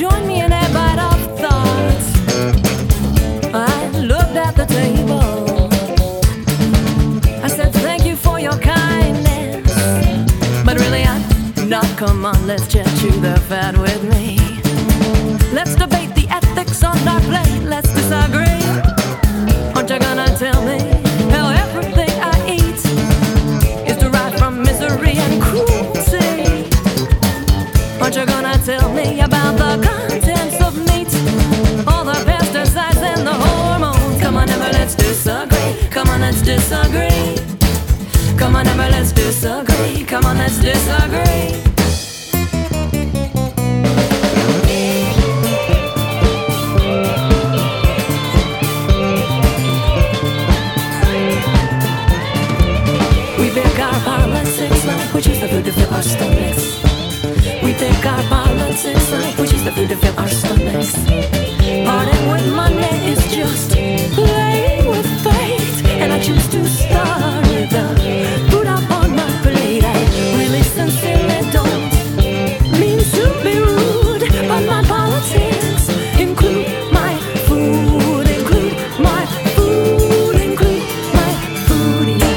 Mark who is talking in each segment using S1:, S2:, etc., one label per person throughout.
S1: join me in a bite of thought. I looked at the table. I said, thank you for your kindness. But really, I'm not. Come on, let's just chew the fat with me. Let's debate the ethics on our plate. Let's disagree. Aren't you gonna tell me how everything I eat is derived from misery and cruelty? Aren't you gonna tell me about the contents of meat, all the pesticides and the hormones? Come on, Emma, let's disagree. Come on, let's disagree. Come on, Emma, let's disagree. Come on, let's disagree. We pick our politics like we choose the food to fill our stomachs. We pick our politics like we choose the food to fill our stomachs. Parting with money is just playing with fate, and I choose to start with the food up on my plate. I really sincerely don't mean to be rude, but my politics include my food, include my food, include my food, yeah.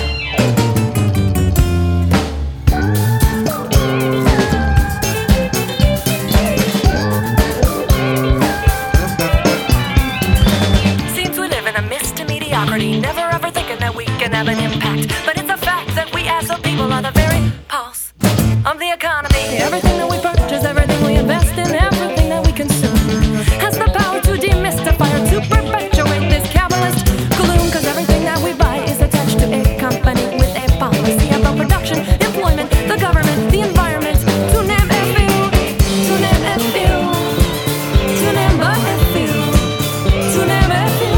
S1: Never ever thinking that we can have an impact, but it's a fact that we as a people are the very pulse of the economy. Everything that we purchase, everything we invest in, everything that we consume has the power to demystify or to perpetuate this capitalist gloom. Cause everything that we buy is attached to a company with a policy about production, employment, the government, the environment, to name a few, to name a few, to name but a few, to name a few.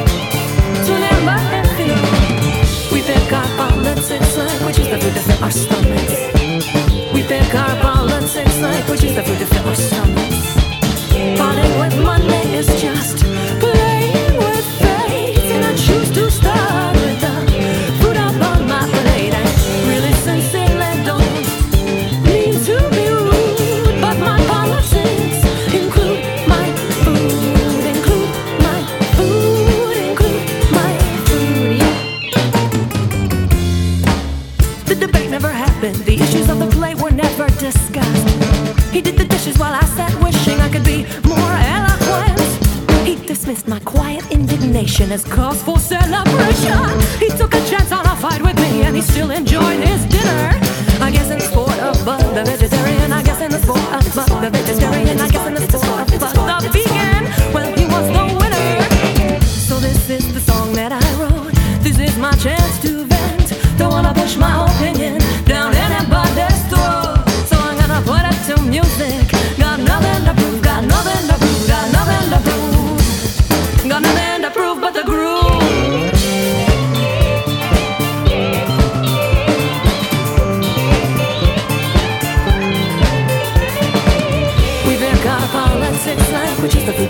S1: We pick our politics like we choose the food to fill our stomachs. We pick our politics like we choose the food to fill our stomachs. Parting with money is just playing with fate, and I choose to start with the food up on my plate. I really sincerely don't mean to be rude, but my politics include my food, include my food, include my food, yeah. The debate never happened. The issues of the plate were never discussed. He did the dishes while I sat wishing I could be more eloquent. He dismissed my quiet indignation as cause for celebration. He took a chance on a fight with me, and he still enjoyed his dinner. I guess in the sport of Bud the vegetarian, I guess in the sport of Bud the vegetarian, I guess in the sport of Bud the vegan, well, he was the winner. So this is the song that I wrote. This is my chance to vent. Don't wanna push my opinion down anybody's throat, so I'm gonna put it to music. Got nothing to prove, got nothing to prove, got nothing to prove, got nothing to prove but the groove. We pick our politics like we choose the